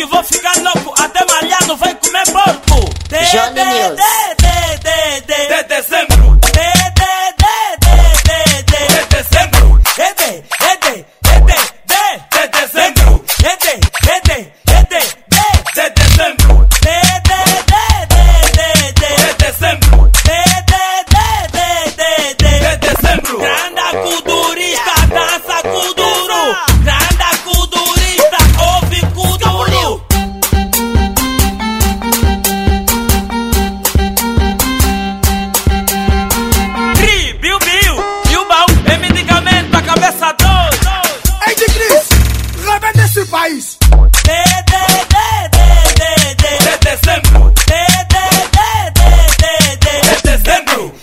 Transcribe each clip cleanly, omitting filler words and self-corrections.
hoje vou ficar louco, até malhado vai comer porco. Johnny News. De dezembro. De dezembro. De dezembro. De dezembro. Granda culturista, dança com duro. Granda culturista, ouve com duro. Cri, biu, bom, é medicamento pra cabeça dor. Ei, de Cris, rebenta esse país. De dezembro. De dezembro.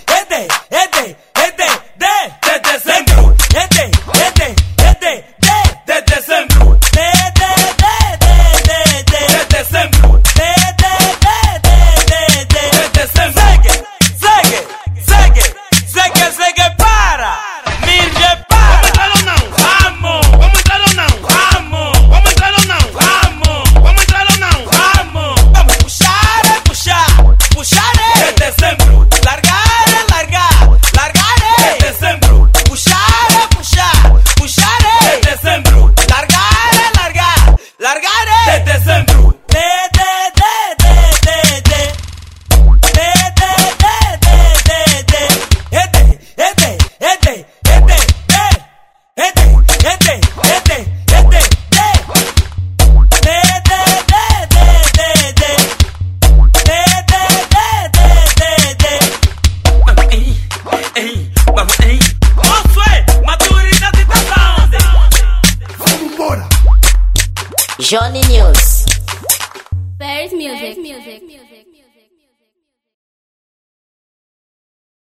Johnny News. Bears Music.